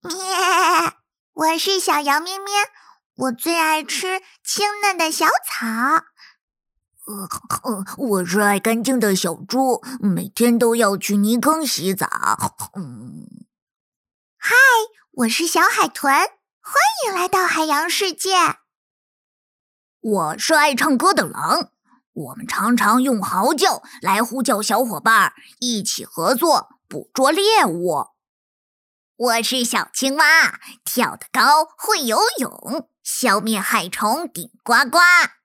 咩，我是小羊咩咩，我最爱吃清嫩的小草。 我是爱干净的小猪，每天都要去泥坑洗澡。 嗨，我是小海豚，欢迎来到海洋世界。 我是爱唱歌的狼，我们常常用嚎叫来呼叫小伙伴，一起合作捕捉猎物。我是小青蛙，跳得高，会游泳，消灭害虫顶呱呱。